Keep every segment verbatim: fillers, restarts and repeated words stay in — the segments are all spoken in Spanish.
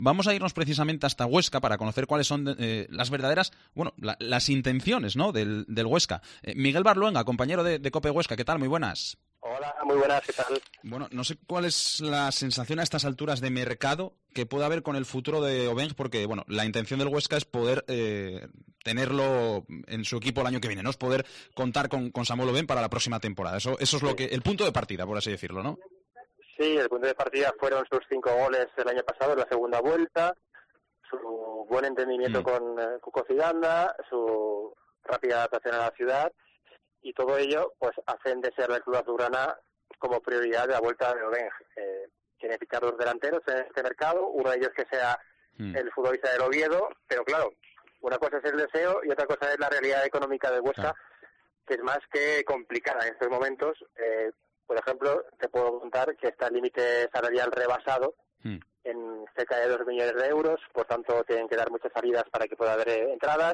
Vamos a irnos precisamente hasta Huesca para conocer cuáles son eh, las verdaderas, bueno, la, las intenciones, ¿no?, del, del Huesca. Eh, Miguel Barluenga, compañero de, de COPE Huesca, ¿qué tal? Muy buenas. Hola, muy buenas, ¿qué tal? Bueno, no sé cuál es la sensación a estas alturas de mercado que pueda haber con el futuro de Obenj, porque, bueno, la intención del Huesca es poder eh, tenerlo en su equipo el año que viene, ¿no? Es poder contar con, con Samuel Obenj para la próxima temporada. Eso, eso es lo que, el punto de partida, por así decirlo, ¿no? Sí, el punto de partida fueron sus cinco goles el año pasado en la segunda vuelta, su buen entendimiento mm. con eh, Cuco Ciganda, su rápida adaptación a la ciudad, y todo ello pues hacen de ser el club azulgrana como prioridad de la vuelta de Obenj. Eh, tiene fichar dos delanteros en este mercado, uno de ellos que sea mm. el futbolista del Oviedo, pero claro, una cosa es el deseo y otra cosa es la realidad económica de Huesca, ah. que es más que complicada en estos momentos. Eh, por ejemplo, te puedo contar que está el límite salarial rebasado mm. en cerca de dos millones de euros, por tanto tienen que dar muchas salidas para que pueda haber eh, entradas.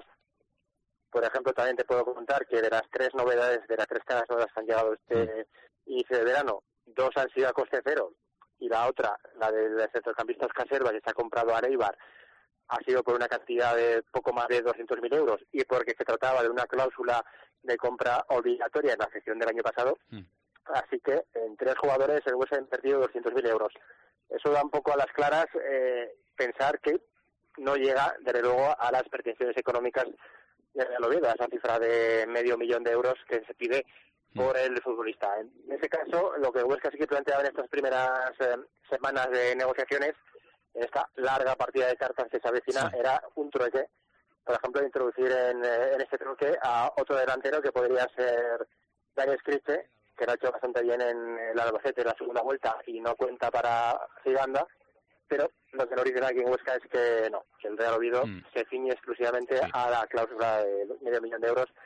Por ejemplo, también te puedo contar que de las tres novedades, de las tres caras nuevas que han llegado este mm. inicio de verano, dos han sido a coste cero y la otra, la del centrocampista Oscar Serva, que se ha comprado a Eibar, ha sido por una cantidad de poco más de doscientos mil euros y porque se trataba de una cláusula de compra obligatoria en la gestión del año pasado. Mm. Así que en tres jugadores el Huesca ha invertido doscientos mil euros. Eso da un poco a las claras eh, pensar que no llega, desde luego, a las pretensiones económicas de Real Oviedo, a esa cifra de medio millón de euros que se pide por el futbolista. En ese caso, lo que Huesca sí que planteaba en estas primeras eh, semanas de negociaciones, en esta larga partida de cartas que se avecina, sí. era un trueque. Por ejemplo, introducir en, en este trueque a otro delantero que podría ser Daniel Scriche, que lo ha hecho bastante bien en el Albacete en la segunda vuelta y no cuenta para Ciganda, pero lo que nos dicen aquí en Huesca es que no, que el Real Oviedo mm. se ciñe exclusivamente sí. a la cláusula de medio millón de euros,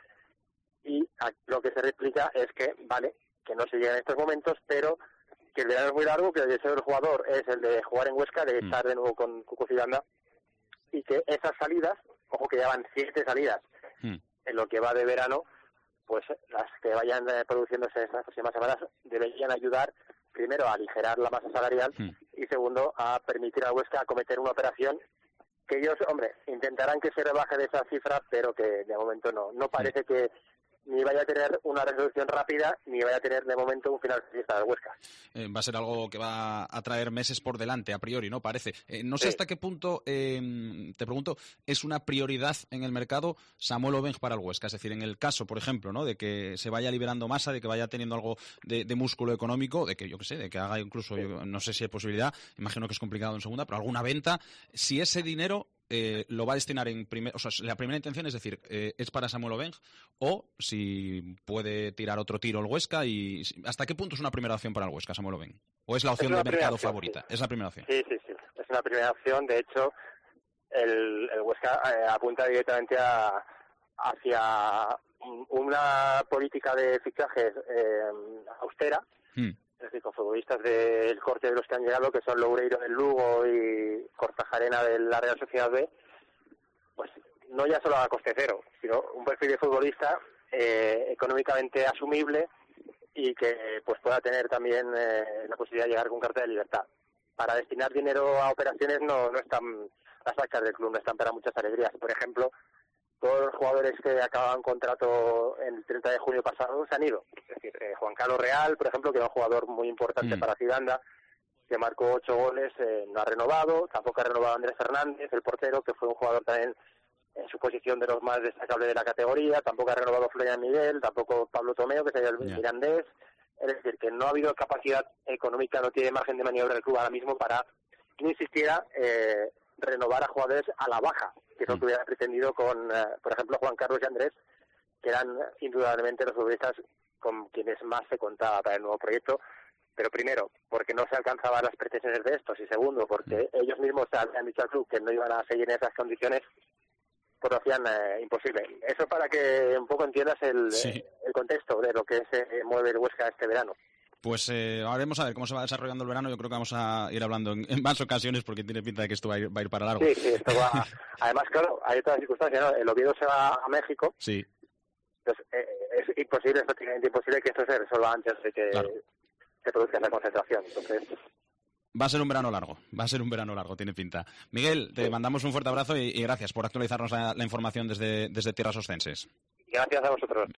y lo que se replica es que, vale, que no se llega en estos momentos, pero que el verano es muy largo, que el deseo del jugador es el de jugar en Huesca, de mm. estar de nuevo con Cuco Ciganda, y que esas salidas, ojo que ya van siete salidas mm. en lo que va de verano, pues las que vayan eh, produciéndose estas próximas semanas deberían ayudar, primero, a aligerar la masa salarial mm. y, segundo, a permitir a Huesca acometer una operación que ellos, hombre, intentarán que se rebaje de esa cifra, pero que de momento no. No parece mm. que ni vaya a tener una resolución rápida, ni vaya a tener de momento un final fiesta del Huesca. Eh, va a ser algo que va a traer meses por delante, a priori, ¿no? Parece. Eh, no sé sí. hasta qué punto, eh, te pregunto, es una prioridad en el mercado Samuel Obenj para el Huesca. Es decir, en el caso, por ejemplo, ¿no?, de que se vaya liberando masa, de que vaya teniendo algo de, de músculo económico, de que, yo qué sé, de que haga incluso, sí. yo no sé si hay posibilidad, imagino que es complicado en segunda, pero alguna venta, si ese dinero Eh, lo va a destinar en primer, o sea, la primera intención es decir, eh, es para Samuel Obenj, o si puede tirar otro tiro el Huesca, y ¿hasta qué punto es una primera opción para el Huesca, Samuel Obenj? ¿O es la opción de mercado opción, favorita? Sí. Es la primera opción. Sí, sí, sí, es una primera opción. De hecho, el, el Huesca eh, apunta directamente a, hacia una política de fichajes eh, austera. Hmm. Es decir, con futbolistas del corte de los que han llegado, que son Loureiro del Lugo y Kortajarena de la Real Sociedad B, pues no ya solo a coste cero, sino un perfil de futbolista eh, económicamente asumible y que pues pueda tener también eh, la posibilidad de llegar con carta de libertad. Para destinar dinero a operaciones no, no están, las arcas del club no están para muchas alegrías. Por ejemplo, todos los jugadores que acababan contrato el treinta de junio pasado se han ido. Es decir, eh, Juan Carlos Real, por ejemplo, que era un jugador muy importante mm. para Ciganda, que marcó ocho goles, eh, no ha renovado. Tampoco ha renovado Andrés Fernández, el portero, que fue un jugador también en su posición de los más destacables de la categoría. Tampoco ha renovado Florian Miguel, tampoco Pablo Tomeo, que sería el yeah. Mirandés. Es decir, que no ha habido capacidad económica, no tiene margen de maniobra el club ahora mismo para ni siquiera eh, renovar a jugadores a la baja, que es lo que hubiera pretendido con, eh, por ejemplo, Juan Carlos y Andrés, que eran indudablemente los futbolistas con quienes más se contaba para el nuevo proyecto. Pero primero, porque no se alcanzaban las pretensiones de estos, y segundo, porque mm. ellos mismos habían dicho al club que no iban a seguir en esas condiciones, pues lo hacían eh, imposible. Eso para que un poco entiendas el, sí. eh, el contexto de lo que se eh, mueve el Huesca este verano. Pues eh, ahora veremos a ver cómo se va desarrollando el verano. Yo creo que vamos a ir hablando en, en más ocasiones, porque tiene pinta de que esto va a ir, va a ir para largo. Sí, sí, esto va. Además, claro, hay otras circunstancias, ¿no? El Oviedo se va a México. Sí. Entonces, eh, es imposible, es prácticamente imposible que esto se resuelva antes de que claro. se produzca esa concentración. Entonces, Va a ser un verano largo, va a ser un verano largo, tiene pinta. Miguel, te sí. mandamos un fuerte abrazo y, y gracias por actualizarnos la, la información desde, desde tierras oscenses. Gracias a vosotros.